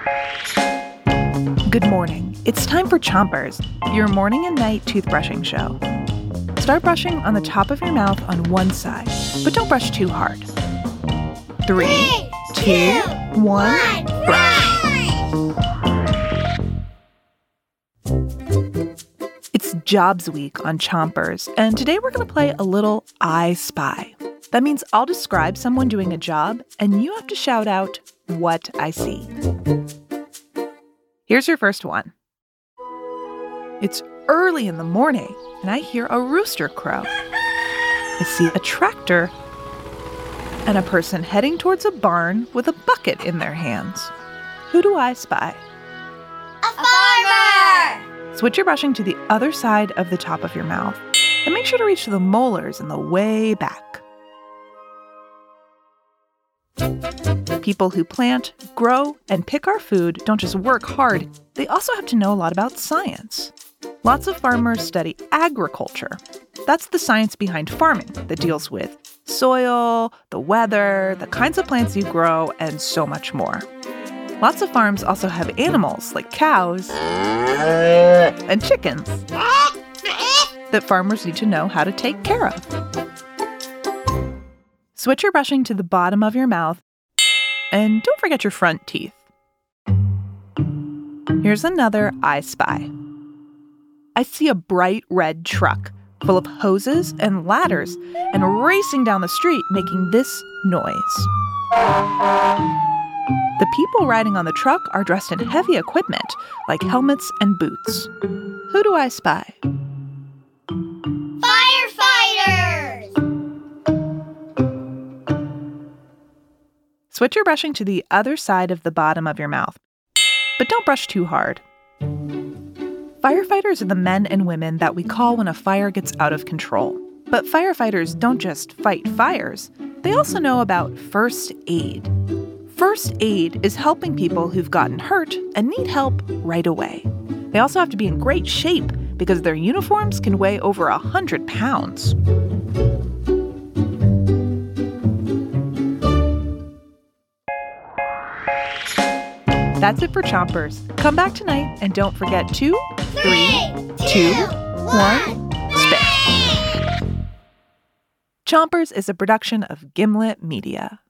Good morning. It's time for Chompers, your morning and night toothbrushing show. Start brushing on the top of your mouth on one side, but don't brush too hard. 3, 2, 1, brush. It's Jobs Week on Chompers, and today we're going to play a little I Spy. That means I'll describe someone doing a job, and you have to shout out what I see. Here's your first one. It's early in the morning, and I hear a rooster crow. I see a tractor and a person heading towards a barn with a bucket in their hands. Who do I spy? A farmer! Switch your brushing to the other side of the top of your mouth, and make sure to reach the molars in the way back. People who plant, grow, and pick our food don't just work hard, they also have to know a lot about science. Lots of farmers study agriculture. That's the science behind farming that deals with soil, the weather, the kinds of plants you grow, and so much more. Lots of farms also have animals like cows and chickens that farmers need to know how to take care of. Switch your brushing to the bottom of your mouth, and don't forget your front teeth. Here's another I Spy. I see a bright red truck full of hoses and ladders and racing down the street making this noise. The people riding on the truck are dressed in heavy equipment like helmets and boots. Who do I spy? Firefighters! Switch your brushing to the other side of the bottom of your mouth, but don't brush too hard. Firefighters are the men and women that we call when a fire gets out of control. But firefighters don't just fight fires. They also know about first aid. First aid is helping people who've gotten hurt and need help right away. They also have to be in great shape because their uniforms can weigh over 100 pounds. That's it for Chompers. Come back tonight and don't forget to 3, 2, 1, spit. Chompers is a production of Gimlet Media.